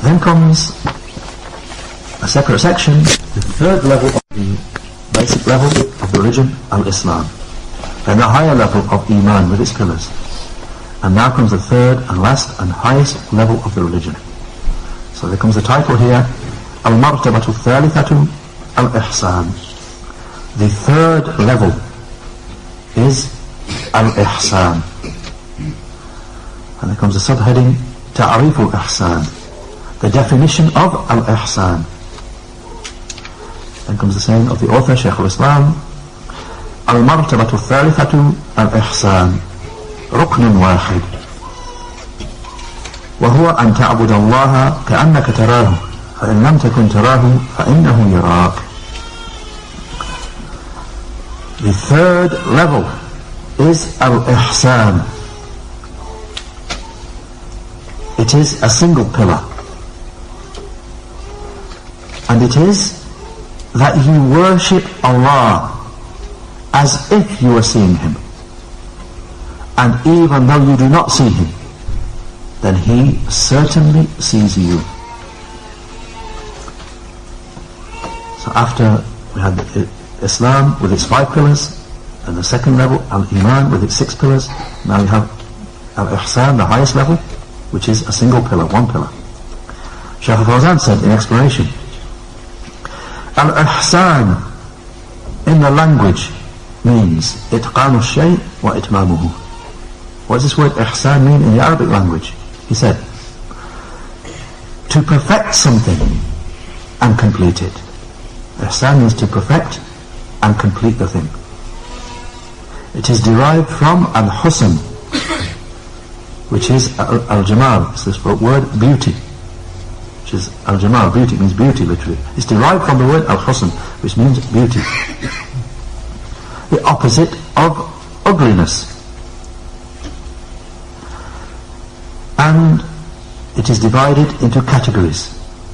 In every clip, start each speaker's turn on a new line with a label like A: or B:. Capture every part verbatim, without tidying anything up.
A: Then comes a separate section, the third level of the basic level of the religion, al-Islam. Then the higher level of Iman with its pillars. And now comes the third and last and highest level of the religion. So there comes the title here, Al-Martabatu Thalithatu Al-Ihsan. The third level is Al-Ihsan. And there comes a subheading, Ta'rif al-Ihsan. The definition of Al-Ihsan. Then comes the saying of the author, Shaykh al-Islam, Al-Martabatu Thalithatu Al-Ihsan. ركن واحد وهو أن تعبد الله كأنك تراه فإن لم تكن تراه فإنه يراك. The third level is Al-Ihsan. It is a single pillar, and it is that you worship Allah as if you were seeing Him. And even though you do not see Him, then He certainly sees you. So after we had Islam with its five pillars, and the second level, Al-Iman with its six pillars, now we have Al-Ihsan, the highest level, which is a single pillar, one pillar. Shaykh al-Fawzan said in explanation, Al-Ihsan in the language means Itqanu al-shay wa itmamuhu. What does this word ihsan mean in the Arabic language? He said, to perfect something and complete it. Ihsan means to perfect and complete the thing. It is derived from al-husn, which is al-jamal. It's this word beauty, which is al-jamal, beauty, means beauty literally. It's derived from the word al-husn, which means beauty. The opposite of ugliness. And it is divided into categories.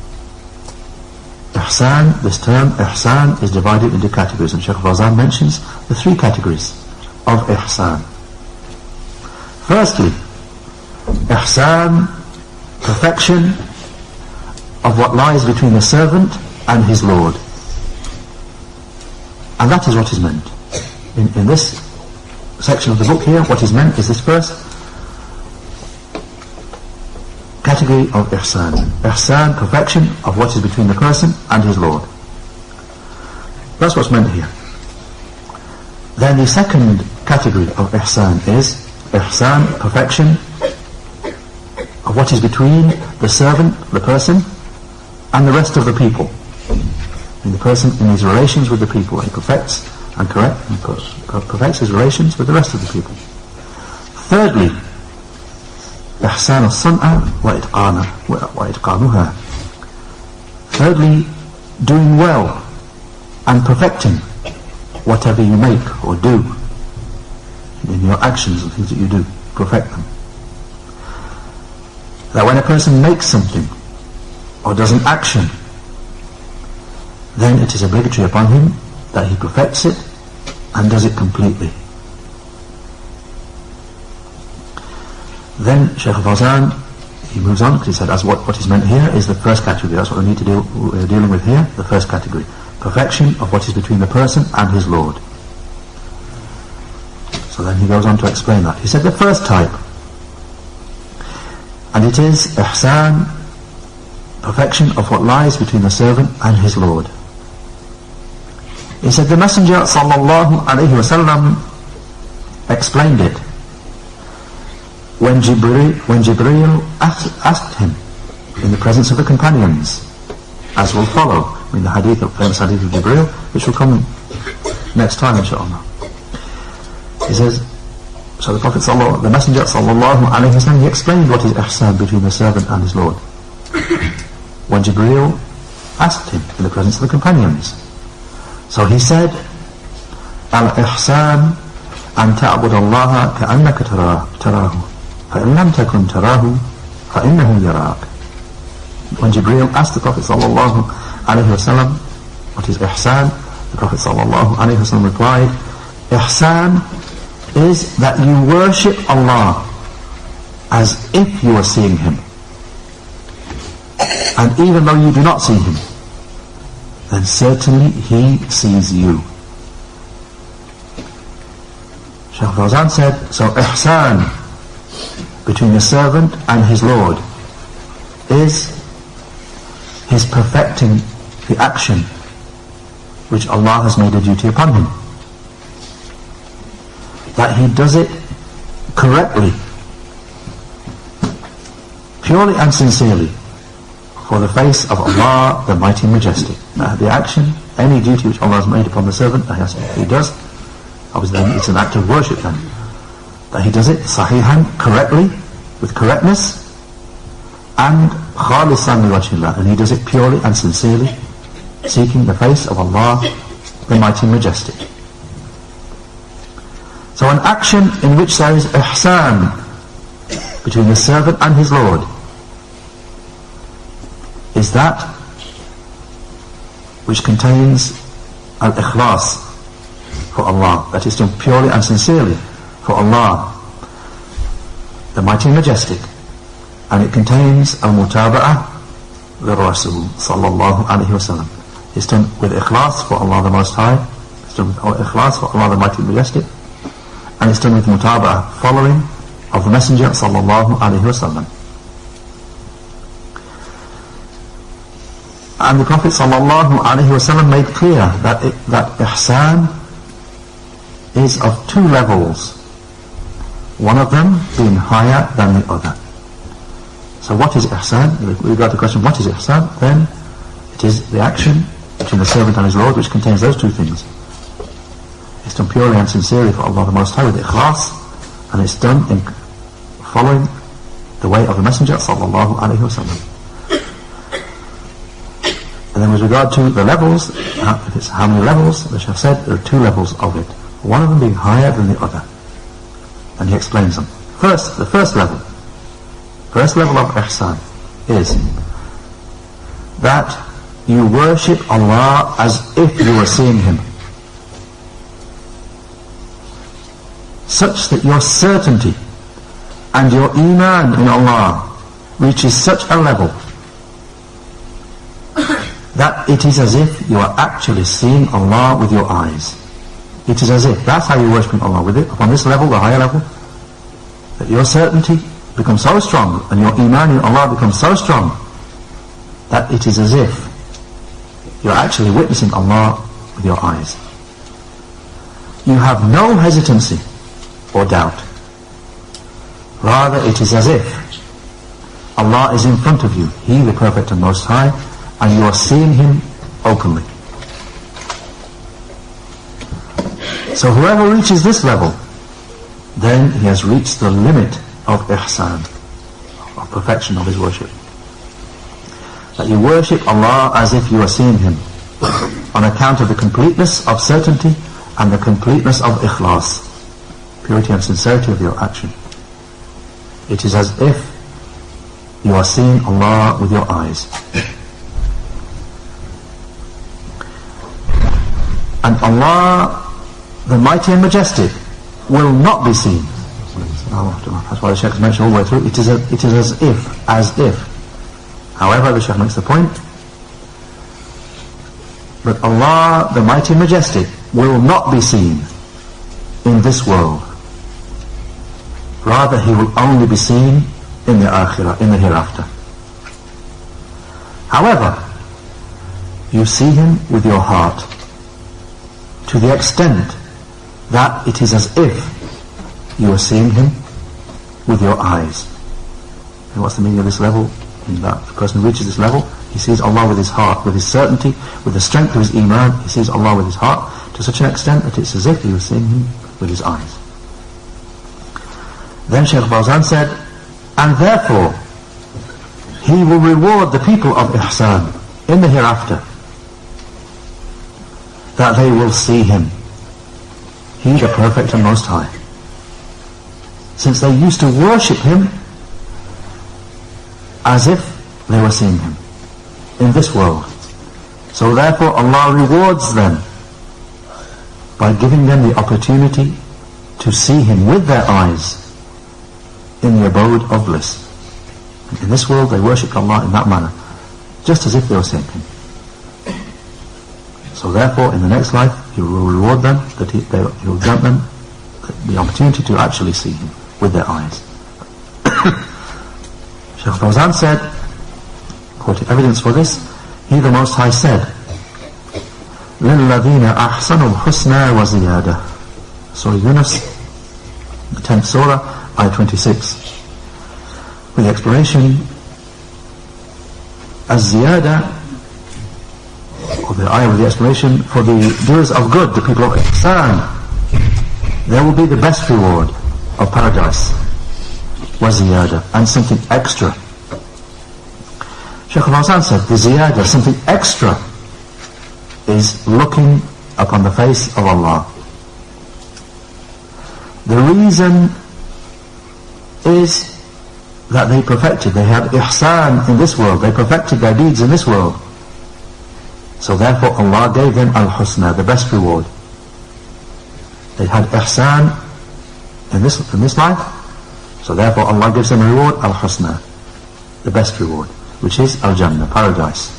A: Ihsan, this term Ihsan, is divided into categories, and Shaykh al-Fawzan mentions the three categories of Ihsan. Firstly, Ihsan, perfection of what lies between the servant and his Lord. And that is what is meant. In, in this section of the book here, what is meant is this first category of Ihsan. Ihsan, perfection of what is between the person and his Lord. That's what's meant here. Then the second category of Ihsan is Ihsan, perfection of what is between the servant, the person, and the rest of the people. And the person in his relations with the people, he perfects and correct and perfects his relations with the rest of the people. Thirdly, إحسان الصنعة وإتقانها. Thirdly, doing well and perfecting whatever you make or do in your actions and things that you do, perfect them. That when a person makes something or does an action, then it is obligatory upon him that he perfects it and does it completely. Then Shaykh al-Fawzan, he moves on because he said as what, what is meant here is the first category. That's what we need to deal, we're dealing with here, the first category. Perfection of what is between the person and his Lord. So then he goes on to explain that. He said the first type, and it is ihsan, perfection of what lies between the servant and his Lord. He said the Messenger sallallahu alayhi wa sallam explained it when Jibreel, when Jibreel asked, asked him in the presence of the companions, as will follow in the hadith of famous hadith of Jibreel, which will come next time inshallah. He says, so the Prophet sallallahu, the Messenger sallallahu alayhi wa sallam, he explained what is ihsan between the servant and his Lord when Jibreel asked him in the presence of the companions. So he said, al-ihsan an ta'bud Allah ka'annaka tarahu فَإِن لَمْ تَكُنْ تَرَاهُ فَإِنَّهُ يَرَاكَ. When Jibreel asked the Prophet sallallahu alayhi wa sallam what is ihsan, the Prophet sallallahu alayhi wa sallam replied, ihsan is that you worship Allah as if you are seeing Him. And even though you do not see him, then certainly he sees you. Shaykh Fawzan said, so ihsan between the servant and his Lord is his perfecting the action which Allah has made a duty upon him. That he does it correctly, purely and sincerely, for the face of Allah, the Mighty and Majestic. Now, the action, any duty which Allah has made upon the servant, he does, obviously then it's an act of worship then. That he does it sahihan, correctly, with correctness, and khalisan liwajhillah, and he does it purely and sincerely, seeking the face of Allah, the Mighty and Majestic. So an action in which there is ihsan between the servant and his Lord is that which contains al-ikhlas for Allah, that is done purely and sincerely for Allah, the Mighty and Majestic, and it contains al-mutaba'ah li-Rasul sallallahu alayhi wa sallam. It's done with ikhlas for Allah the Most High, it's done with ikhlas for Allah the Mighty and Majestic, and it's done with mutaba'ah, following of the Messenger sallallahu alayhi wa sallam. And the Prophet sallallahu alayhi wa sallam made clear that it, that ihsan is of two levels, one of them being higher than the other. So what is ihsan? We got the question, what is ihsan? Then it is the action between the servant and his Lord which contains those two things. It's done purely and sincerely for Allah the Most High with ikhlas, and it's done in following the way of the Messenger sallallahu alayhi wa sallam. And then with regard to the levels, if it's how many levels, the Shaykh said there are two levels of it, one of them being higher than the other, and he explains them. First, the first level, first level of ihsan is that you worship Allah as if you were seeing Him, such that your certainty and your iman in Allah reaches such a level that it is as if you are actually seeing Allah with your eyes. It is as if, that's how you're worshipping Allah, with it, upon this level, the higher level, that your certainty becomes so strong and your iman in Allah becomes so strong that it is as if you're actually witnessing Allah with your eyes. You have no hesitancy or doubt. Rather, it is as if Allah is in front of you, He the Perfect and Most High, and you are seeing Him openly. So whoever reaches this level, then he has reached the limit of ihsan, of perfection of his worship. That you worship Allah as if you are seeing Him, on account of the completeness of certainty and the completeness of ikhlas, purity and sincerity of your action. It is as if you are seeing Allah with your eyes. And Allah, the Mighty and Majestic, will not be seen. That's why the Shaykh has mentioned all the way through. It is, a, it is as if, as if. However, the Shaykh makes the point, but Allah, the Mighty and Majestic, will not be seen in this world. Rather, He will only be seen in the Akhirah, in the hereafter. However, you see Him with your heart, to the extent that it is as if you are seeing Him with your eyes. And what's the meaning of this level? In that the person who reaches this level, he sees Allah with his heart, with his certainty, with the strength of his iman. He sees Allah with his heart to such an extent that it's as if he was seeing Him with his eyes. Then Shaykh Fawzan said, and therefore He will reward the people of ihsan in the hereafter, that they will see Him, He the Perfect and Most High, since they used to worship Him as if they were seeing Him in this world. So therefore Allah rewards them by giving them the opportunity to see Him with their eyes in the abode of bliss. In this world they worshipped Allah in that manner, just as if they were seeing him. So therefore, in the next life, he will reward them, that he, they, he will grant them the opportunity to actually see him with their eyes. Shaykh Fawzan said, quoting evidence for this, he the Most High said, لِلَّذِينَ أَحْسَنُوا الْحُسْنَى وَزِيَادَةً. Surah Yunus, the tenth surah, ayah twenty-six. With the explanation, Az-Ziyada, or the ayah with the explanation, for the doers of good, the people of Ihsan, there will be the best reward of paradise, wa ziyada, and something extra. Shaykh Fawzan said, the ziyada, something extra, is looking upon the face of Allah. The reason is that they perfected, they had ihsan in this world, they perfected their deeds in this world. So therefore Allah gave them al-husna, the best reward. They had ihsan in this, in this life, so therefore Allah gives them a reward, al-husna, the best reward, which is al-jannah, paradise.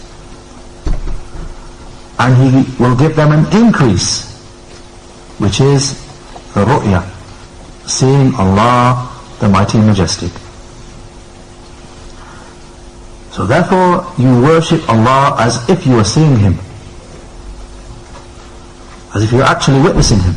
A: And He will give them an increase, which is the ru'ya, seeing Allah the Mighty and Majestic. So therefore you worship Allah as if you are seeing Him, as if you are actually witnessing Him,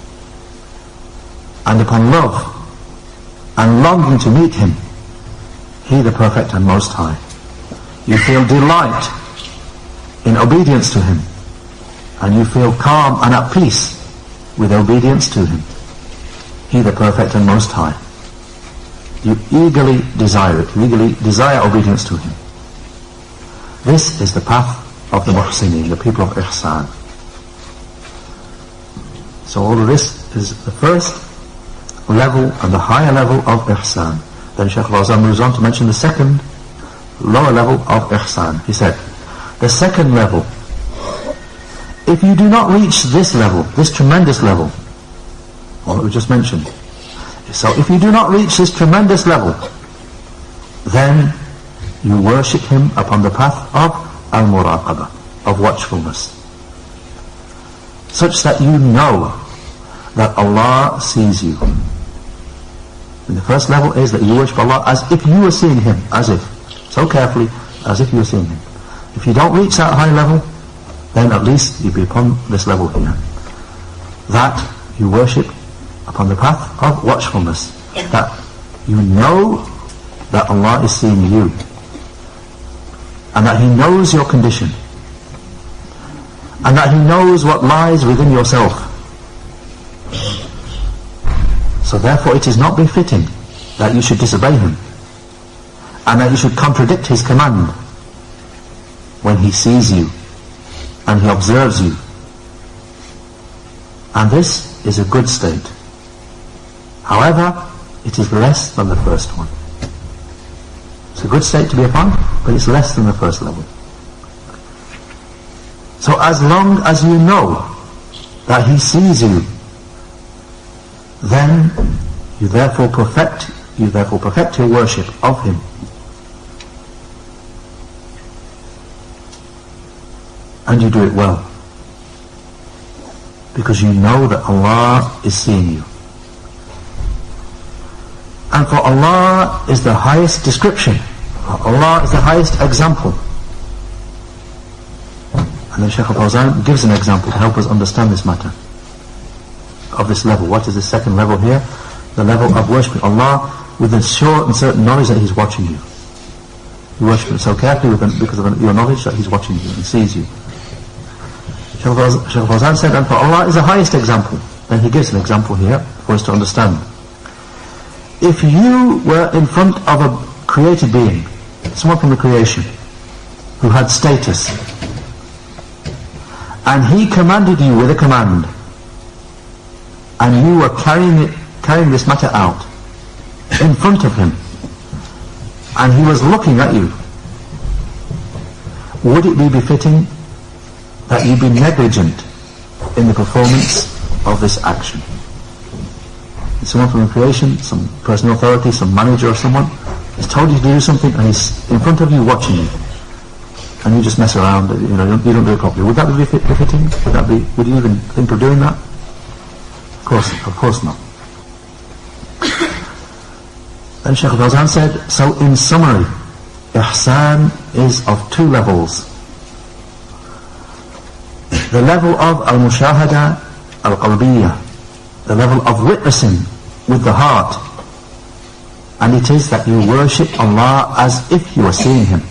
A: and upon love and longing to meet Him, He the Perfect and Most High. You feel delight in obedience to Him, and you feel calm and at peace with obedience to Him, He the Perfect and Most High. You eagerly desire it, you eagerly desire obedience to Him. This is the path of the Muhsinin, the people of Ihsan. So all of this is the first level and the higher level of Ihsan. Then Shaykh Fawzan moves on to mention the second lower level of Ihsan. He said, the second level, if you do not reach this level, this tremendous level, what we just mentioned, so if you do not reach this tremendous level, then you worship Him upon the path of al-muraqabah, of watchfulness, such that you know that Allah sees you. And the first level is that you worship Allah as if you were seeing Him, as if, so carefully, as if you were seeing Him. If you don't reach that high level, then at least you be upon this level here, that you worship upon the path of watchfulness, that you know that Allah is seeing you, and that He knows your condition, and that He knows what lies within yourself. So therefore it is not befitting that you should disobey Him, and that you should contradict His command when He sees you and He observes you. And this is a good state. However, it is less than the first one. It's a good state to be upon, but it's less than the first level. So as long as you know that He sees you, then you therefore perfect, you therefore perfect your worship of Him. And you do it well, because you know that Allah is seeing you. And for Allah is the highest description, Allah is the highest example. And then Shaykh Fawzan gives an example to help us understand this matter of this level. What is the second level here? The level of worshipping Allah with the sure and certain knowledge that He's watching you. You worship Him so carefully with an, because of your knowledge that He's watching you and sees you. Shaykh Fawzan said, and for Allah is the highest example. Then he gives an example here for us to understand. If you were in front of a created being, someone from the creation, who had status, and he commanded you with a command, and you were carrying it, carrying this matter out in front of him, and he was looking at you, would it be befitting that you be negligent in the performance of this action? Someone from the creation, some personal authority, some manager or someone has told you to do something, and he's in front of you watching you. and you just mess around, you know, you don't, you don't do it properly. Would that be befit, befitting? Would that be? Would you even think of doing that? Of course, of course not. Then Shaykh Fawzan said, so in summary, ihsan is of two levels. The level of al-mushahada al-qalbiyya, the level of witnessing with the heart, and it is that you worship Allah as if you are seeing Him.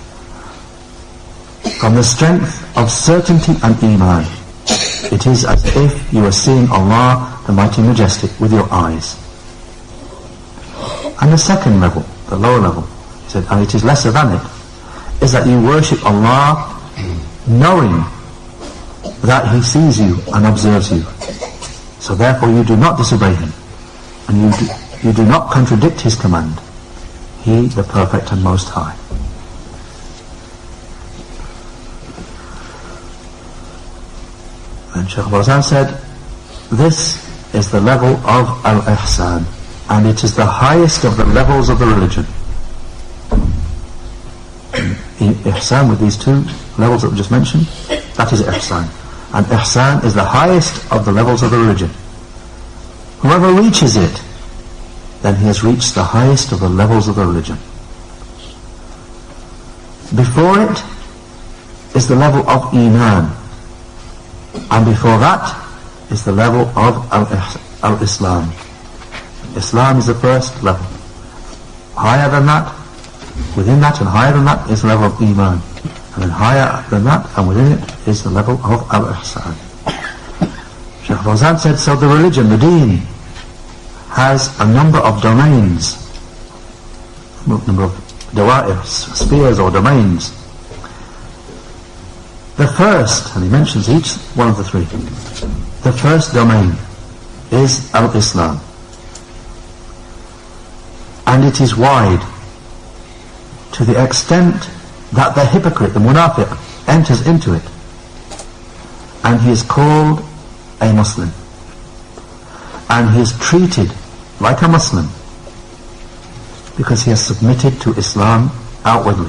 A: From the strength of certainty and iman, it is as if you are seeing Allah, the Mighty Majestic, with your eyes. And the second level, the lower level, he said, and it is lesser than it, is that you worship Allah knowing that He sees you and observes you. So therefore you do not disobey Him, and you do, you do not contradict His command. He, the Perfect and Most High. And Shaykh Fawzan said, this is the level of al-ihsan, and it is the highest of the levels of the religion. Ihsan, with these two levels that we just mentioned, that is ihsan. And ihsan is the highest of the levels of the religion. Whoever reaches it, then he has reached the highest of the levels of the religion. Before it is the level of iman, and before that is the level of al-Islam. Islam is the first level. Higher than that, within that and higher than that is the level of iman. And then higher than that and within it is the level of al-Ihsan. Shaykh Fawzan said, so the religion, the deen, has a number of domains, a number of dawa'ir, spheres or domains. The first, and he mentions each one of the three, the first domain is al-Islam. And it is wide to the extent that the hypocrite, the munafiq, enters into it, and he is called a Muslim, and he is treated like a Muslim because he has submitted to Islam outwardly.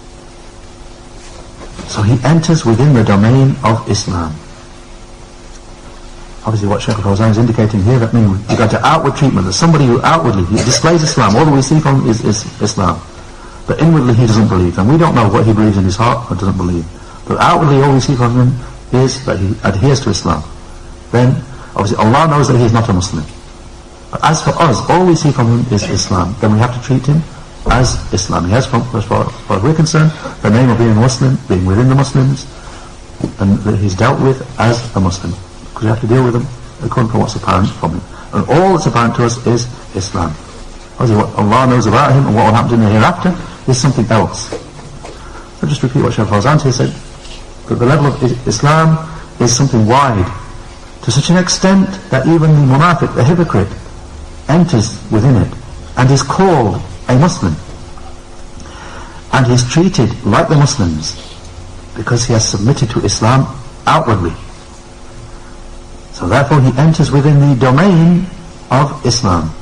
A: So he enters within the domain of Islam. Obviously what Shaykh Fawzan is indicating here, that means you've got an outward treatment, that somebody who outwardly he displays Islam, all that we see from him is, is Islam, but inwardly he doesn't believe, and we don't know what he believes in his heart or doesn't believe, but outwardly all we see from him is that he adheres to Islam. Then obviously Allah knows that he is not a Muslim, but as for us, all we see from him is Islam. Then we have to treat him as Islam. He has, from, as far, as far as we're concerned, the name of being a Muslim, being within the Muslims, and that he's dealt with as a Muslim, because we have to deal with him according to what's apparent from him. And all that's apparent to us is Islam. Obviously what Allah knows about him and what will happen in the hereafter is something else. So just repeat what Shaykh Fawzan said, that the level of Islam is something wide, to such an extent that even the munafiq, the hypocrite, enters within it, and is called a Muslim, and he is treated like the Muslims because he has submitted to Islam outwardly. So therefore he enters within the domain of Islam.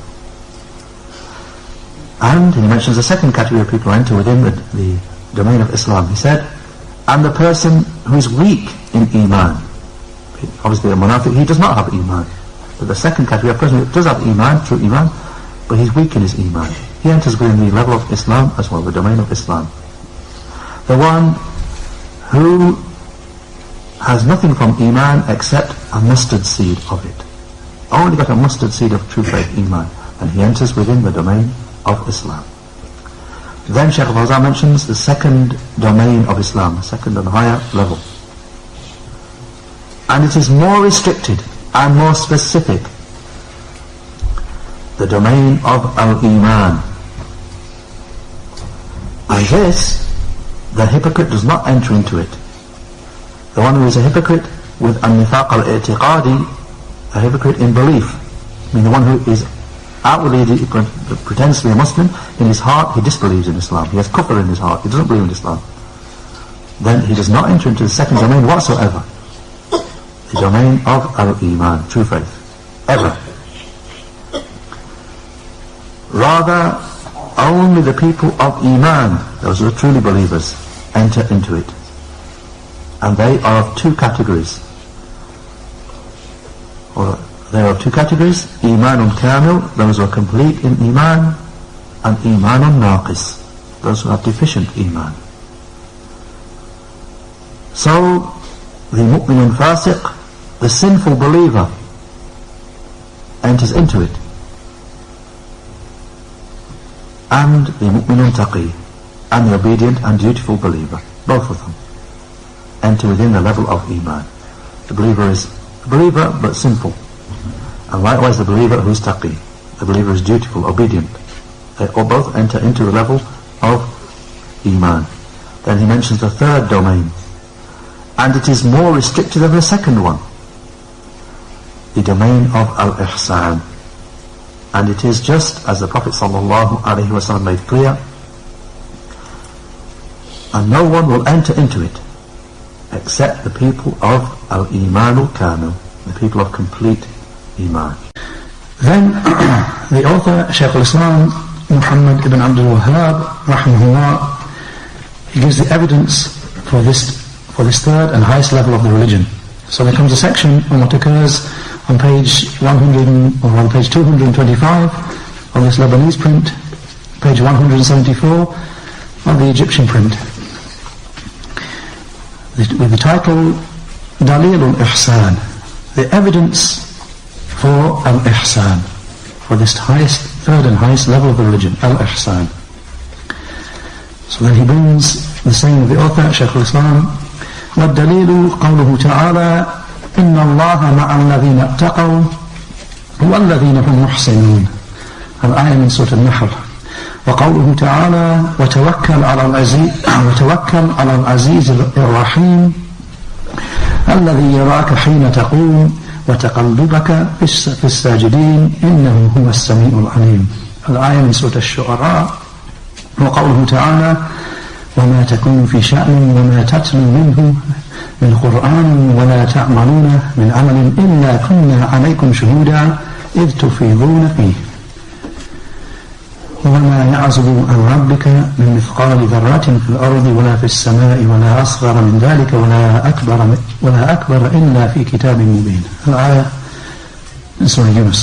A: And he mentions a second category of people who enter within the, the domain of Islam. He said, and the person who is weak in Iman. Obviously a munafiq, he does not have Iman. But the second category, a person who does have Iman, true Iman, but he's weak in his Iman. He enters within the level of Islam as well, the domain of Islam. The one who has nothing from Iman except a mustard seed of it. Only got a mustard seed of true faith, Iman, and he enters within the domain of Islam. Then Shaykh Fawzan mentions the second domain of Islam, the second and higher level. And it is more restricted and more specific, the domain of al-Iman. And this, the hypocrite does not enter into it. The one who is a hypocrite with an-nifaq al-i'tiqadi, a hypocrite in belief, I mean the one who is outwardly he pretends to be a Muslim, in his heart he disbelieves in Islam, he has kufr in his heart, he doesn't believe in Islam, then he does not enter into the second domain whatsoever, the domain of al-Iman, true faith, ever. Rather, only the people of Iman, those who are truly believers, enter into it. And they are of two categories. Or they are of two categories: Imanun Kamil, those who are complete in Iman, and Imanun Naqis, those who have deficient Iman. So, the Mu'minun Fasiq, the sinful believer, enters into it. And the Mu'minun Taqi, and the obedient and dutiful believer, both of them enter within the level of Iman. The believer is a believer but sinful, and likewise the believer who is Taqi, the believer is dutiful, obedient. They all both enter into the level of Iman. Then he mentions the third domain, and it is more restricted than the second one, the domain of Al-Ihsan. And it is just as the Prophet ﷺ made clear, and no one will enter into it except the people of Al-Imanul Kamil, the people of complete Iman.
B: Then the author, Shaykh al-Islam Muhammad ibn Abdul Wahhab, rahimahullah, he gives the evidence for this for this third and highest level of the religion. So there comes a section on what occurs on page one hundred or on page two hundred twenty-five of this Lebanese print, page one hundred seventy-four of the Egyptian print, with the title Dalil al-Ihsan, the evidence for al-Ihsan, for this highest, third and highest level of the religion, al-Ihsan. So then he brings the saying of the author, Shaykh al-Islam, وَالدَّلِيلُ قَوْلُهُ تَعَالَى إِنَّ اللَّهَ مَعَ الَّذِينَ اتَّقَوْا وَالَّذِينَ هُمْ مُحْسِنُونَ. Al-ayah min Surah Al-Nahl. وقوله تعالى وتوكل على العزيز وتوكل على العزيز الرحيم الذي يراك حين تقوم وتقلبك في الساجدين إنه هو السميع العليم. الآية من سورة الشعراء. وقوله تعالى وما تكون في شأن وما تتلو منه من قرآن ولا تعملون من عمل إلا كنا عليكم شهودا إذ تفيضون فيه وما يعزب عن ربك من مثقال ذرة في الأرض ولا في السماء ولا أصغر من ذلك ولا أكبر ولا أكبر إلا في كتاب مبين. الآية in Surah Yunus.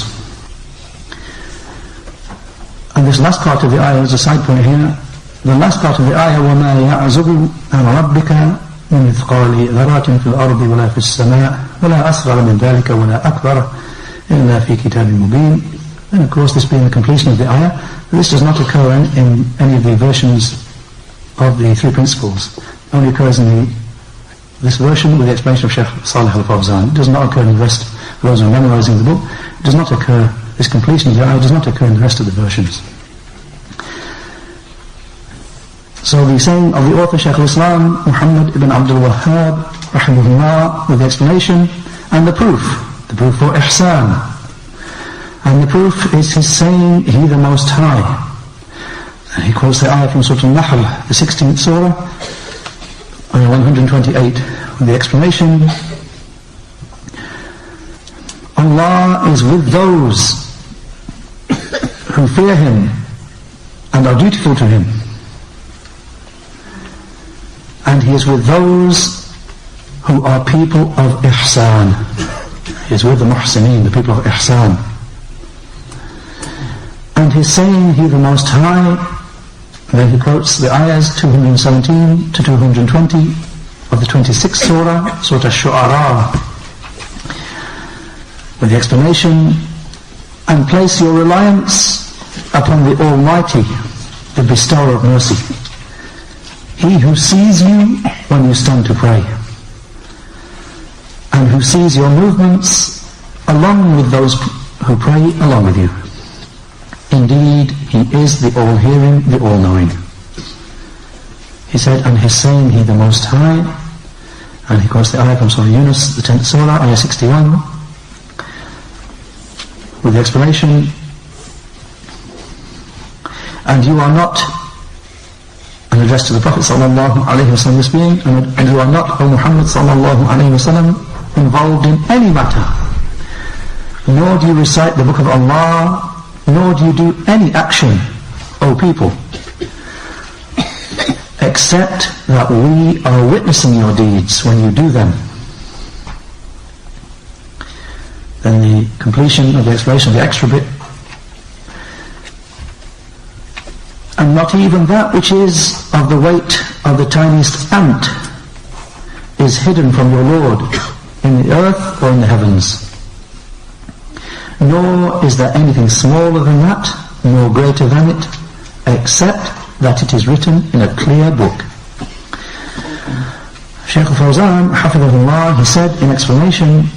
B: And this last part of the ayah is a side point here. The last part of the ayah وما يعزب عن ربك من مثقال ذرة في الأرض ولا في السماء ولا أصغر من ذلك ولا أكبر إلا في كتاب مبين. And of course, this being the completion of the ayah, this does not occur in, in any of the versions of the three principles. It only occurs in the, this version with the explanation of Shaykh Salih al-Fawzan. It does not occur in the rest of those who are memorizing the book. It does not occur, this completion of the ayah does not occur in the rest of the versions. So the saying of the author, Shaykh al-Islam Muhammad ibn Abdul Wahhab, rahimahullah, with the explanation and the proof, the proof for ihsan. And the proof is his saying, He the Most High. And he quotes the ayah from Surah Al-Nahl, the sixteenth surah, ayah one hundred twenty-eight, with the explanation, Allah is with those who fear Him and are dutiful to Him. And He is with those who are people of ihsan. He is with the muhsineen, the people of ihsan. And he's saying, He the Most High. Then he quotes the ayahs two hundred seventeen to two hundred twenty of the twenty-sixth surah, Surah Al-Shu'ara, with the explanation, and place your reliance upon the Almighty, the bestower of mercy, He who sees you when you stand to pray, and who sees your movements along with those who pray along with you. Indeed, He is the all-hearing, the all-knowing. He said, and His saying, He the Most High. And he quotes the ayah from Surah Yunus, the tenth surah, ayah sixty-one, with the explanation, and you are not, an address to the Prophet sallallahu alaihi wasallam, this being, and you are not, O Muhammad sallallahu alaihi wasallam, involved in any matter, nor do you recite the book of Allah, nor do you do any action, O people, except that we are witnessing your deeds when you do them. Then the completion of the explanation of the extra bit. And not even that which is of the weight of the tiniest ant is hidden from your Lord in the earth or in the heavens. Nor is there anything smaller than that, nor greater than it, except that it is written in a clear book. Shaykh al-Fawzan, Hafidhahullah, he said in explanation,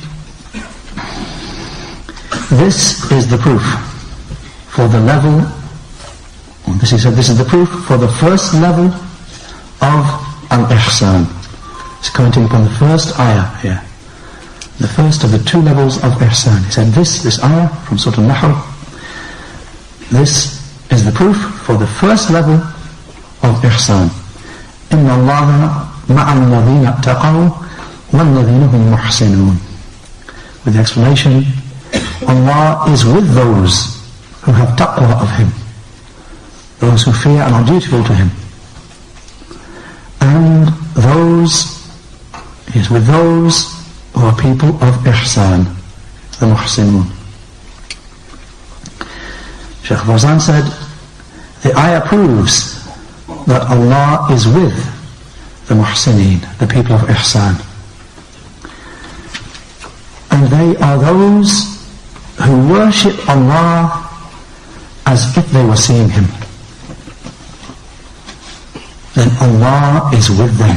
B: this is the proof for the level, this he said, this is the proof for the first level of al-ihsan. He's commenting upon the first ayah here. The first of the two levels of ihsan. He said this, this ayah from Surah Al-Nahl, this is the proof for the first level of ihsan. إِنَّ اللَّهَ مَعَ الَّذِينَ اتَّقَوْا وَالَّذِينَ هُمْ مُحْسِنُونَ. With the explanation, Allah is with those who have taqwa of Him, those who fear and are dutiful to Him, and those, He is with those who are people of ihsan, the muhsinun. Shaykh Fawzan said, the ayah proves that Allah is with the muhsineen, the people of ihsan. And they are those who worship Allah as if they were seeing Him. Then Allah is with them.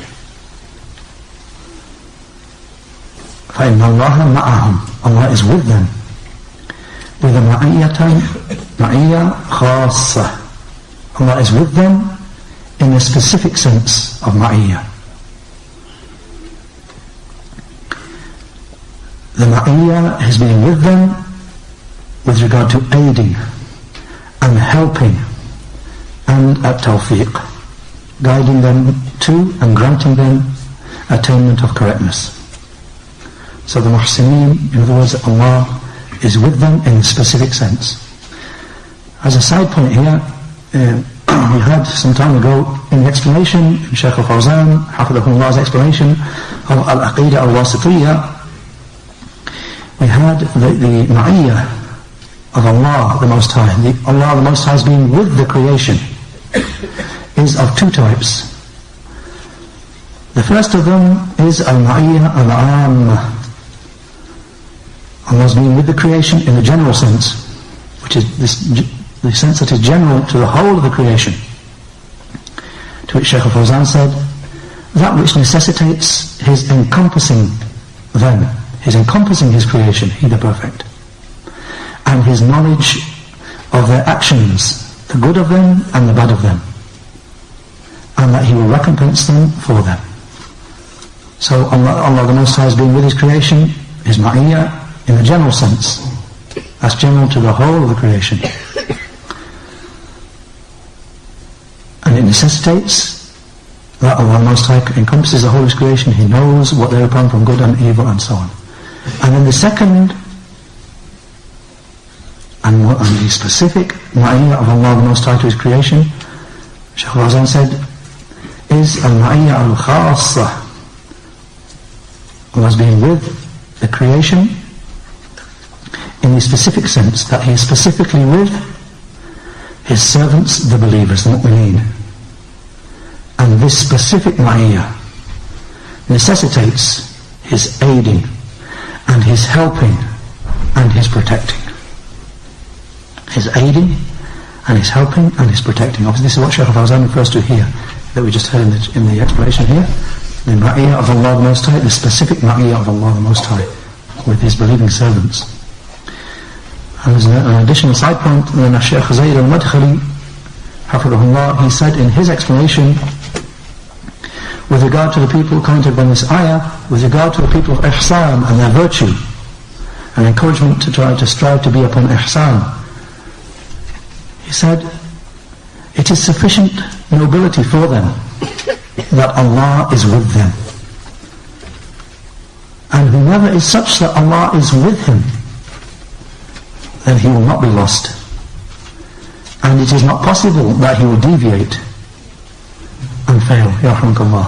B: فَإِنَّ اللَّهَ مَعَهُمْ. Allah is with them with a ma'iyyatan, ma'iyya khassa. Allah is with them in a specific sense of ma'iyya. The ma'iyya has been with them with regard to aiding and helping and at-tawfiq, guiding them to and granting them attainment of correctness. So the muhsineen, in other words, Allah is with them in a specific sense. As a side point here, uh, we had some time ago in the explanation, in Shaykh al-Fawzan, Hafidhahullah's explanation of Al-Aqidah al-Wasitiyya, we had the, the ma'iyyah of Allah the Most High. The, Allah the Most High is being with the creation is of two types. The first of them is al-ma'iyyah al-amma. Allah is being with the creation in the general sense, which is this, the sense that is general to the whole of the creation. To which Shaykh al-Fawzan said, that which necessitates His encompassing them, His encompassing His creation, He the Perfect, and His knowledge of their actions, the good of them and the bad of them, and that He will recompense them for them. So Allah, Allah the Most High is being with His creation, His ma'iyyah, in the general sense. That's general to the whole of the creation. And it necessitates that Allah the Most High encompasses the whole of His creation. He knows what they're upon from good and evil and so on. And then the second and, and the specific ma'iyyah of Allah the Most High to His creation, Shaykh Fawzan said, is al-ma'iyyah al-khassa. Allah is being with the creation in the specific sense that He is specifically with His servants, the believers, the mu'mineen. And this specific ma'iyyah necessitates His aiding and His helping and His protecting. His aiding and His helping and His protecting. Obviously this is what Shaykh al-Fawzan refers to here, that we just heard in the, in the explanation here. The ma'iyyah of Allah the Most High, the specific ma'iyyah of Allah the Most High with His believing servants. And as an additional side point, then Shaykh Zayd al-Madkhali, Hafidhahullah, he said in his explanation with regard to the people commented on this ayah, with regard to the people of ihsan and their virtue and encouragement to try to strive to be upon ihsan, he said, it is sufficient nobility for them that Allah is with them. And whoever is such that Allah is with him, then he will not be lost. And it is not possible that he will deviate fail, yarhamukallah.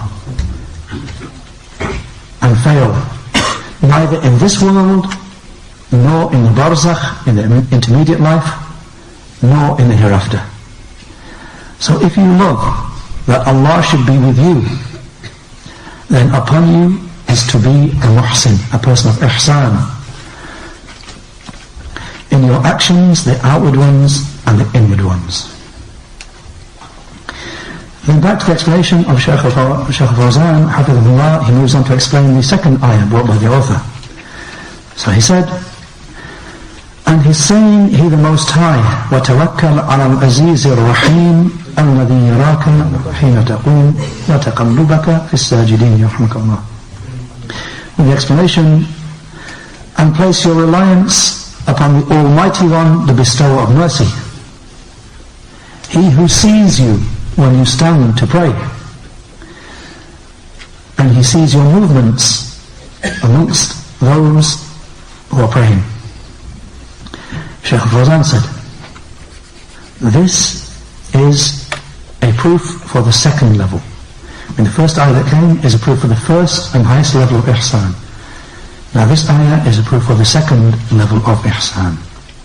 B: And fail neither in this world, nor in the barzakh, in the intermediate life, nor in the hereafter. So if you love that Allah should be with you, then upon you is to be a muhsin, a person of ihsan, in your actions, the outward ones and the inward ones. Then back to the explanation of Shaykh al-Fawzan, Hafidhahullah, he moves on to explain the second ayah brought by the author. So he said, and he's saying, He the Most High, وَتَوَكَّلْ عَلَى الْعَزِيزِ الرَّحِيمِ الَّذِي يَرَاكَ حِينَ تَقُومُ وَتَقَلُّبَكَ فِي السَّاجِدِينَ يَرْحَمُكَ اللَّهُ. With the explanation, and place your reliance upon the Almighty One, the bestower of mercy. He who sees you when you stand to pray, and He sees your movements amongst those who are praying. Shaykh al-Fawzan said, this is a proof for the second level. And the first ayah that came is a proof for the first and highest level of ihsan. Now this ayah is a proof for the second level of ihsan.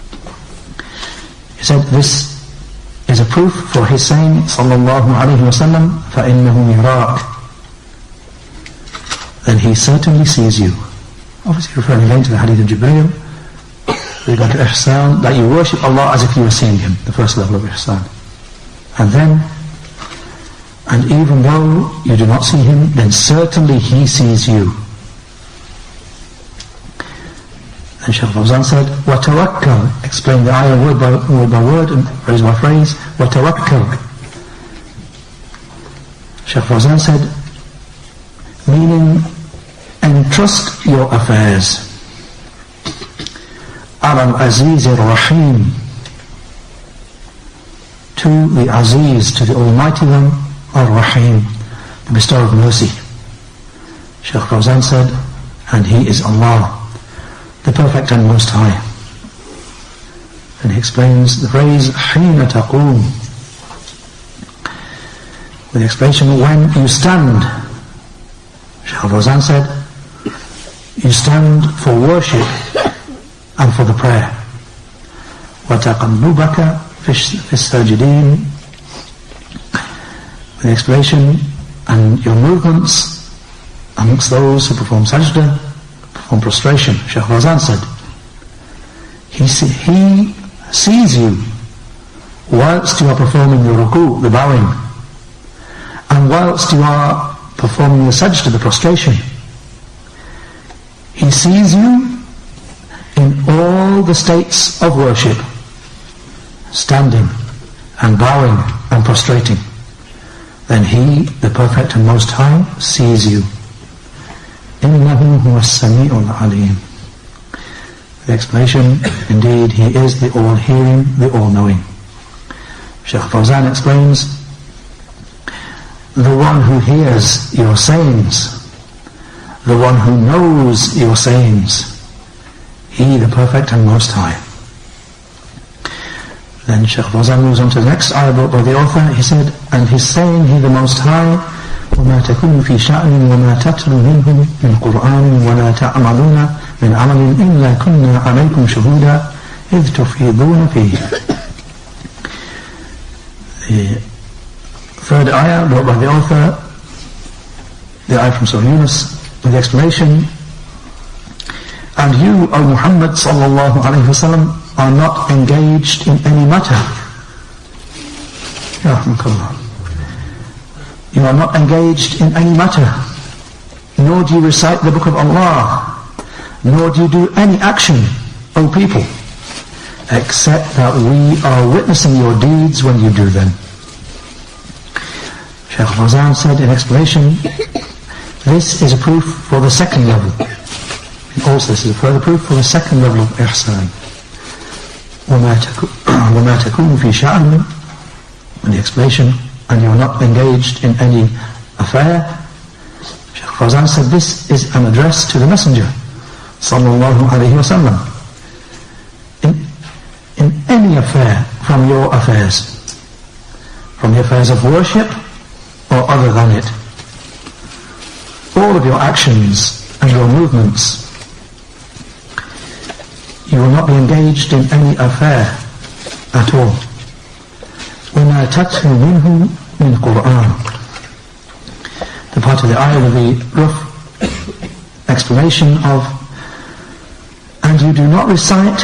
B: He said this is a proof for his saying, sallallahu alayhi wa sallam, فَإِنَّهُ يَرَاكَ, then He certainly sees you. Obviously referring again to the hadith of Jibreel, regard to ihsan, that you worship Allah as if you were seeing Him, the first level of ihsan. And then, and even though you do not see Him, then certainly He sees you. And Shaykh Fawzan said, وَتَوَكَّلْ, explain the ayah word by word, by word and phrase by phrase, وَتَوَكَّلْ. Shaykh Fawzan said, meaning, entrust your affairs عَلَى الْعَزِيزِ الرَّحِيمِ, to the Aziz, to the Almighty One, Ar-Rahim, the bestower of mercy. Shaykh Fawzan said, and He is Allah, the Perfect and Most High. And he explains the phrase حِينَ تَقُومُ, with the explanation, when you stand. Shaykh Fawzan said, you stand for worship and for the prayer. وَتَقَلُّبَكَ فِي السَّاجِدِينَ, with the explanation, and your movements amongst those who perform sajda, perform prostration. Shaykh Fawzan said, he, see, he sees you whilst you are performing the ruku', the bowing, and whilst you are performing the sajda, the prostration. He sees you in all the states of worship, standing and bowing and prostrating. Then He, the Perfect and Most High, sees you. إِنَّهُ هُوَ السَّمِيعُ الْعَلِيمُ. The explanation, indeed, He is the all-hearing, the all-knowing. Shaykh Fawzan explains, the one who hears your sayings, the one who knows your sayings, He, the Perfect and Most High. Then Shaykh Fawzan moves on to the next ayah brought by the author. He said, and He's saying, He the Most High, وَمَا تَكُنُ فِي شَأْنٍ وَمَا تَتْلُو مِنْهُ مِنْ قُرْآنٍ وَلَا تَعْمَلُونَ مِنْ عَمَلٍ إِلَّا كُنَّا عَلَيْكُمْ شُهُودًا إِذْ تُفِيضُونَ فِيهِ. The third ayah brought by the author, the ayah from Surah Yunus, with the explanation, and you, O Muhammad sallallahu alayhi wa sallam, are not engaged in any matter. You are not engaged in any matter, nor do you recite the book of Allah, nor do you do any action, O people, except that we are witnessing your deeds when you do them. Shaykh Fawzan said in explanation, this is a proof for the second level. And also this is a further proof for the second level of ihsan. وَمَا تَكُونُ فِي شَأْنٍ, and the explanation, and you are not engaged in any affair. Shaykh Fawzan said this is an address to the Messenger sallallahu alayhi wa sallam. In, in any affair from your affairs, from the affairs of worship or other than it. All of your actions and your movements, you will not be engaged in any affair at all. وَمَا تَتْلُو مِنْهُ مِنْ قُرْآنٍ. The part of the ayah with the rough explanation of, and you do not recite,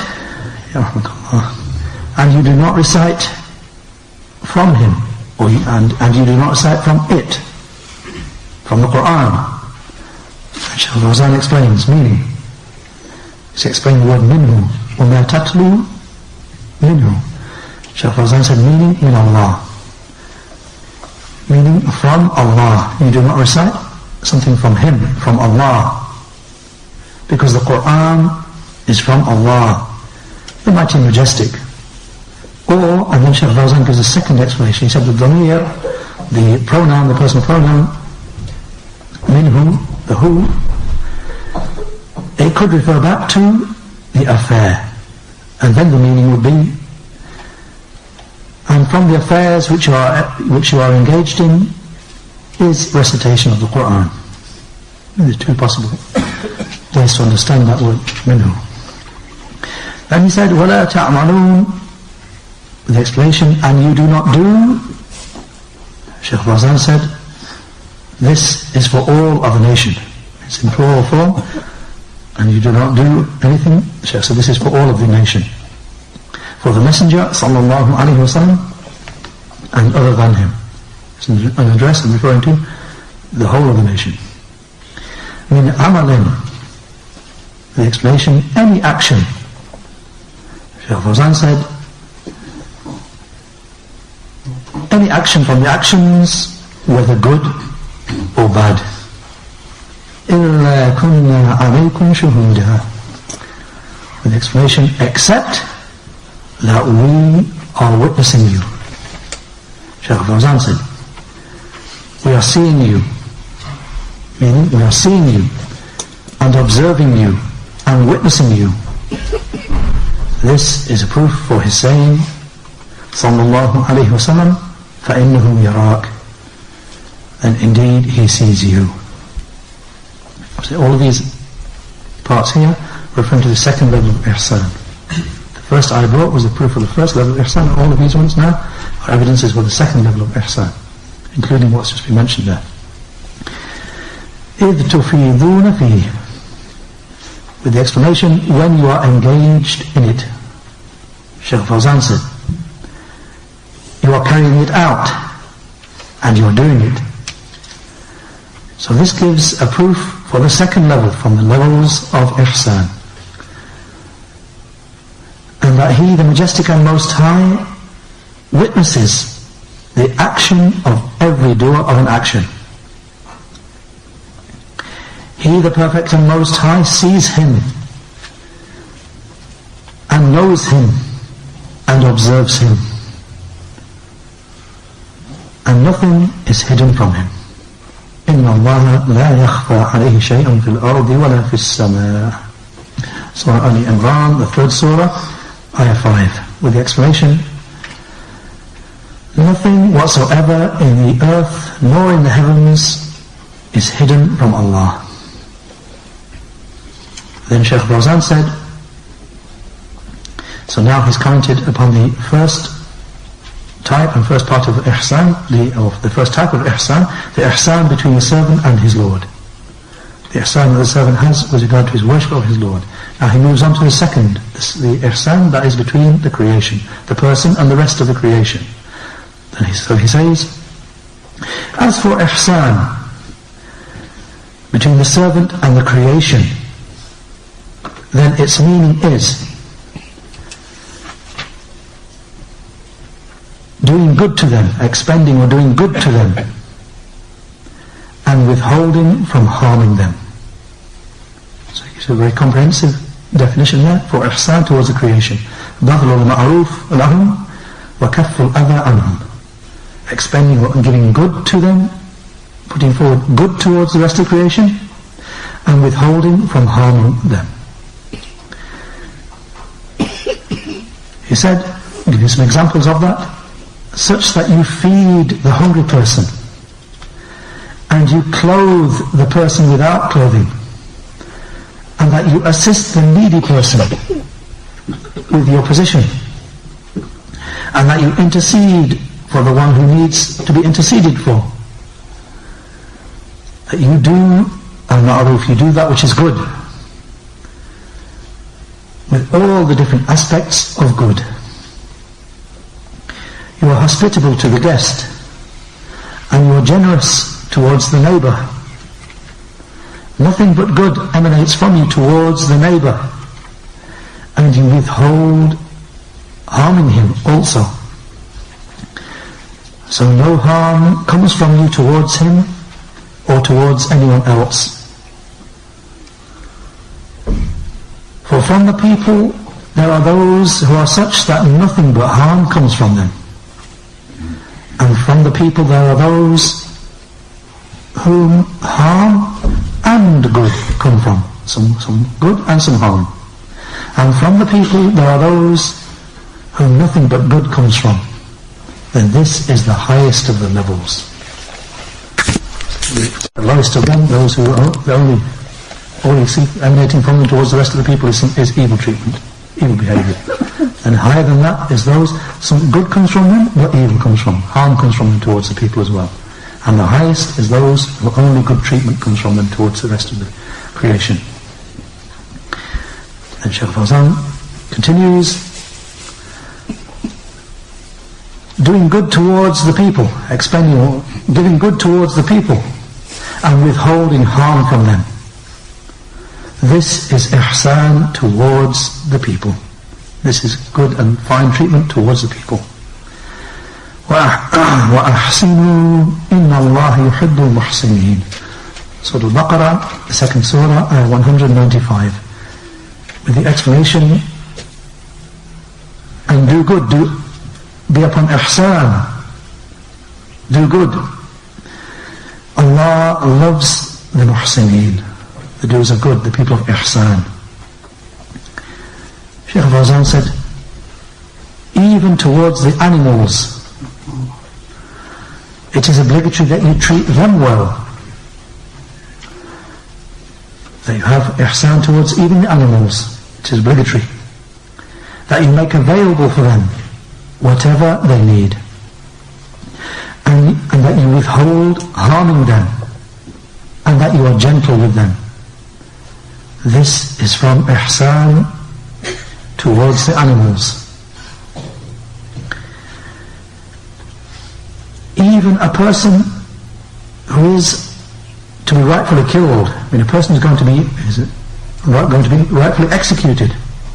B: and you do not recite from him, or you, and, and you do not recite from it, from the Qur'an. Shaykh Fawzan explains meaning. He's explaining the word minhu. وَمَا تَتْلُو مِنْهُ. Shaykh Fawzan said meaning min Allah. Meaning from Allah. You do not recite something from him, from Allah. Because the Qur'an is from Allah, the mighty and majestic. Or, and then Shaykh Fawzan gives a second explanation. He said the dhamir, the pronoun, the personal pronoun, minhu, the who, it could refer back to the affair. And then the meaning would be, and from the affairs which you are, which you are engaged in is recitation of the Qur'an. There's two possible ways to understand that word, minhu. Then he said, وَلَا تَعْمَلُونَ, the explanation, and you do not do, Shaykh Fawzan said, this is for all of the nation. It's in plural form, and you do not do anything. Shaykh said, this is for all of the nation. For the Messenger, sallallahu alayhi wa sallam, and other than him. It's an address I'm referring to the whole of the nation. Min amalin, the explanation, any action. Shaykh Fawzan said, any action from the actions, whether good or bad. إِلَّا كُنَّا عَلَيْكُمْ شُهُودًا. With the explanation, except that we are witnessing you. Shaykh Fawzan said, we are seeing you, meaning we are seeing you and observing you and witnessing you. This is a proof for his saying, sallallahu alayhi wa sallam, فَإِنَّهُ يَرَاكَ, and indeed he sees you. So all of these parts here referring to the second level of ihsan. The first I brought was the proof of the first level of ihsan. All of these ones now are evidences for the second level of ihsan, including what's just been mentioned there. إِذْ تُفِيضُونَ فِيهِ, with the explanation, when you are engaged in it. Shaykh Fawzan said, you are carrying it out and you are doing it. So this gives a proof for the second level from the levels of ihsan, and that he, the majestic and most high, witnesses the action of every doer of an action. He, the perfect and most high, sees him and knows him and observes him, and nothing is hidden from him. إِنَّ اللَّهَ لَا يَخْفَى عَلَيْهِ شَيْءٌ فِي الْأَرْضِ وَلَا فِي السَّمَاءِ. Surah Ali Imran, the third surah, ayah five, with the explanation, nothing whatsoever in the earth nor in the heavens is hidden from Allah. Then Shaykh Fawzan said, so now he's commented upon the first type and first part of ihsan, the, of the first type of ihsan, the ihsan between the servant and his Lord. The ihsan that the servant has with regard to his worship of his Lord. Now he moves on to the second, the ihsan that is between the creation, the person and the rest of the creation. Then he, so he says, as for ihsan between the servant and the creation, then its meaning is doing good to them, expending or doing good to them, and withholding from harming them. So it's a very comprehensive definition there for ihsan towards the creation. بَذْلُ الْمَعْرُوفِ لَهُمْ وَكَفُّ الْأَذَى عَنْهُمْ. Expending and giving good to them, putting forward good towards the rest of creation, and withholding from harming them. He said, give you some examples of that, such that you feed the hungry person and you clothe the person without clothing, and that you assist the needy person with your position, and that you intercede for the one who needs to be interceded for. That you do al-ma'ruf, you do that which is good, with all the different aspects of good. You are hospitable to the guest, and you are generous towards the neighbour. Nothing but good emanates from you towards the neighbour, and you withhold harming him also. So no harm comes from you towards him or towards anyone else. For from the people there are those who are such that nothing but harm comes from them. And from the people there are those whom harm and good come from. Some, some good and some harm. And from the people there are those whom nothing but good comes from. Then this is the highest of the levels. The lowest of them, those who are the only, all you see emanating from them towards the rest of the people is, is evil treatment, evil behaviour. And higher than that is those, some good comes from them, but evil comes from, harm comes from them towards the people as well. And the highest is those who only good treatment comes from them towards the rest of the creation. And Shaykh Fawzan continues, doing good towards the people, expending or giving good towards the people, and withholding harm from them. This is ihsan towards the people. This is good and fine treatment towards the people. وَأَحْسِنُوا إِنَّ اللَّهَ يُحِبُّ الْمُحْسِنِينَ. Surah Al-Baqarah, the second surah, ayah one hundred ninety-five. With the explanation, and do good, do be upon ihsan, do good. Allah loves the muhsineen, the doers of good, the people of ihsan. Shaykh Fawzan said, even towards the animals, it is obligatory that you treat them well. That you have ihsan towards even the animals. It is obligatory. That you make available for them whatever they need. And, and that you withhold harming them. And that you are gentle with them. This is from ihsan towards the animals. Even a person who is to be rightfully killed, I mean a person is going to be is going to be rightfully executed,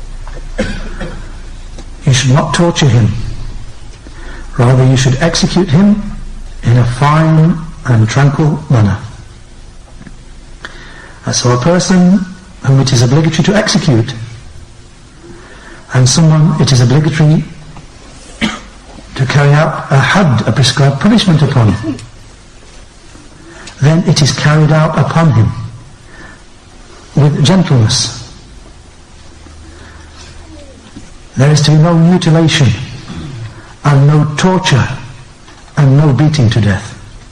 B: you should not torture him. Rather you should execute him in a fine and tranquil manner. And so a person whom it is obligatory to execute, and someone it is obligatory to carry out a had, a prescribed punishment upon, then it is carried out upon him with gentleness. There is to be no mutilation and no torture and no beating to death.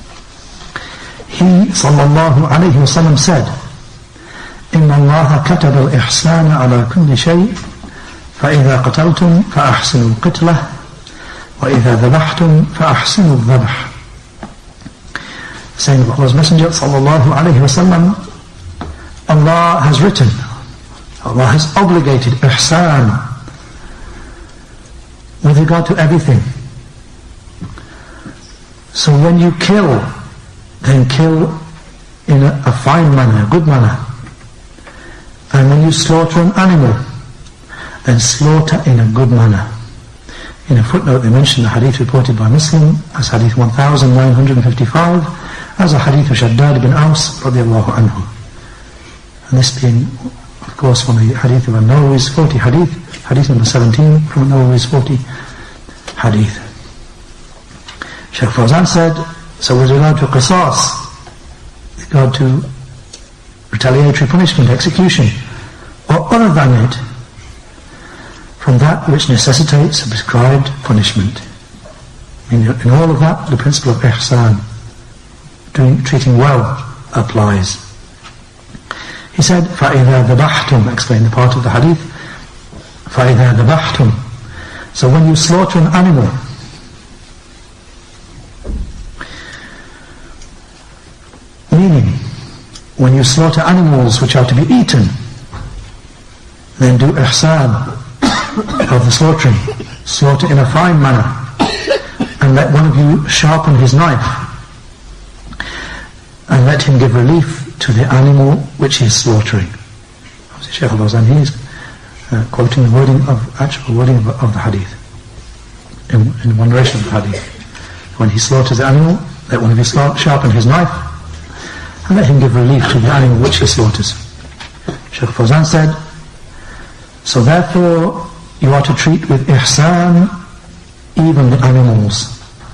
B: He sallallahu alayhi wa sallam said, إِنَّ اللَّهَ كَتَبَ الْإِحْسَانَ عَلَى كُلِّ شَيْءٍ فَإِذَا قَتَلْتُمْ فَأَحْسِنُوا الْقِتْلَةَ وَإِذَا ذَبَحْتُمْ فَأَحْسِنُوا الذَّبْحَ. Saying of Allah's Messenger sallallahu alayhi wa sallam, Allah has written, Allah has obligated ihsan with regard to everything. So when you kill, then kill in a, a fine manner, a good manner. And when you slaughter an animal, then slaughter in a good manner. In a footnote they mention a hadith reported by Muslim as hadith one thousand nine hundred fifty-five, as a hadith of Shaddad bin Aus radiallahu anhu. And this being, of course, one of the hadith of An-Nawawi's forty hadith, hadith number seventeen from An-Nawawi's forty hadith. Shaykh Fawzan said, so with regard to qisas, with regard to retaliatory punishment, execution, or other than it, from that which necessitates a prescribed punishment. I mean, in all of that, the principle of ihsan, doing, treating well applies. He said, فَإِذَا ذَبَحْتُمْ, explain the part of the hadith, فَإِذَا ذَبَحْتُمْ. So when you slaughter an animal, meaning, when you slaughter animals which are to be eaten, then do ihsan of the slaughtering. Slaughter in a fine manner. And let one of you sharpen his knife. And let him give relief to the animal which he is slaughtering. Obviously, Shaykh al-Fawzan, he is uh, quoting the wording of, actual wording of, of the hadith. In, in one narration of the hadith. When he slaughters the animal, let one of you sharpen his knife. And let him give relief to the animal which he slaughters. Shaykh al-Fawzan said, so therefore, you are to treat with ihsan even the animals.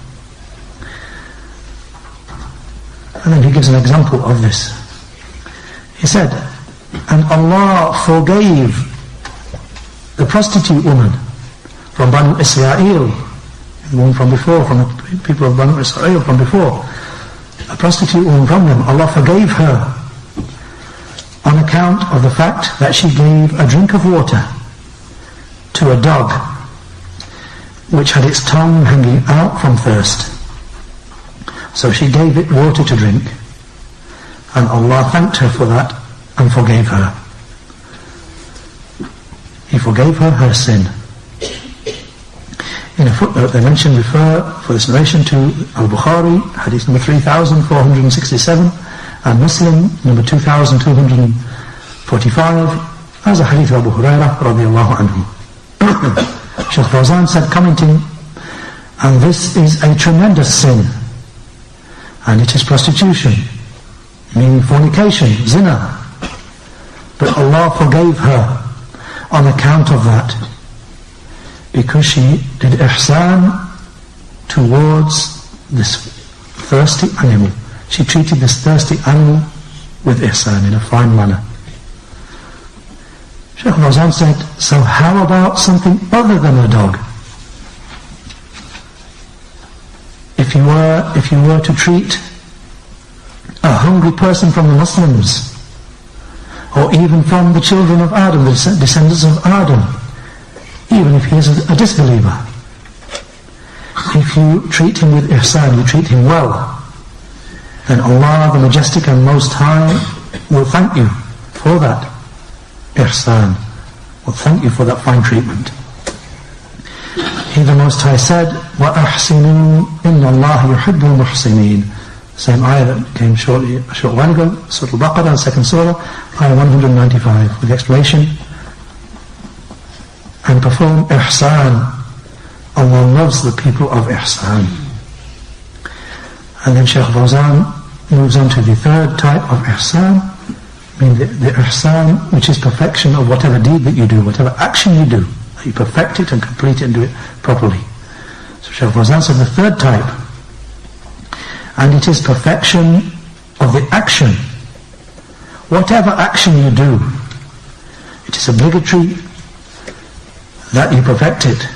B: And then he gives an example of this. He said, and Allah forgave the prostitute woman from Banu Israel, the one from before, from the people of Banu Israel from before, a prostitute woman from them, Allah forgave her on account of the fact that she gave a drink of water to a dog which had its tongue hanging out from thirst. So she gave it water to drink, and Allah thanked her for that and forgave her. He forgave her her sin. In a footnote they mention, refer for this narration to Al-Bukhari, hadith number three thousand four hundred sixty-seven, and Muslim, number two thousand two hundred forty-five, as a hadith of Abu Hurairah radiallahu anhu. Shaykh Fawzan said, commenting, and this is a tremendous sin, and it is prostitution, meaning fornication, zina. But Allah forgave her on account of that, because she did ihsan towards this thirsty animal. She treated this thirsty animal with ihsan in a fine manner. Shaykh Fawzan said, so how about something other than a dog? If you were, if you were to treat a hungry person from the Muslims, or even from the children of Adam, the descendants of Adam, even if he is a disbeliever, if you treat him with ihsan, you treat him well, then Allah, the Majestic and Most High, will thank you for that ihsan, will thank you for that fine treatment. He, the Most High, said, وَأَحْسِنُوا إِنَّ اللَّهَ يُحِبُّ الْمُحْسِنِينَ. Same ayah that came shortly, a short while ago, Surah Al-Baqarah, second surah, ayah one hundred ninety-five, with the explanation, and perform ihsan. Allah loves the people of ihsan. And then Shaykh Fawzan moves on to the third type of ihsan, meaning the, the ihsan which is perfection of whatever deed that you do, whatever action you do, that you perfect it and complete it and do it properly. So Shaykh Fawzan said the third type, and it is perfection of the action. Whatever action you do, it is obligatory that you perfect it.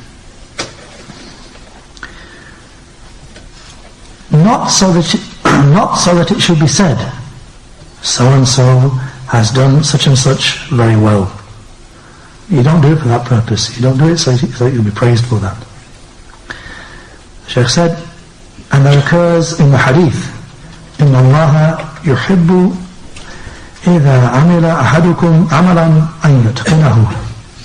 B: Not so that it, not so that it should be said, so and so has done such and such very well. You don't do it for that purpose. You don't do it so that you'll be praised for that. The Shaykh said, and that occurs in the hadith, إِنَّ اللَّهَ يُحِبُّ إِذَا عَمِلَ أَحَدُكُمْ عَمَلًا أَنْ يُتْقِنَهُ.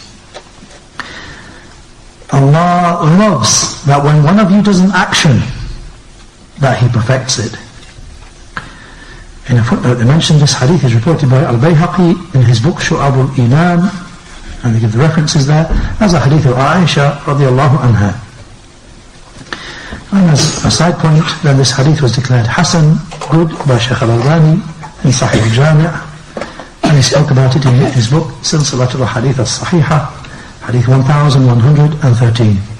B: Allah loves that when one of you does an action, that he perfects it. In a footnote they mentioned this hadith is reported by Al-Bayhaqi in his book Shu'ab al-Iman, and they give the references there as a hadith of Aisha radiallahu anha. And as a side point, then this hadith was declared Hasan, good, by Shaykh al-Albani in Sahih al-Jami', and he spoke about it in his book Silsilat al-Hadith al-Sahiha, hadith one thousand one hundred thirteen.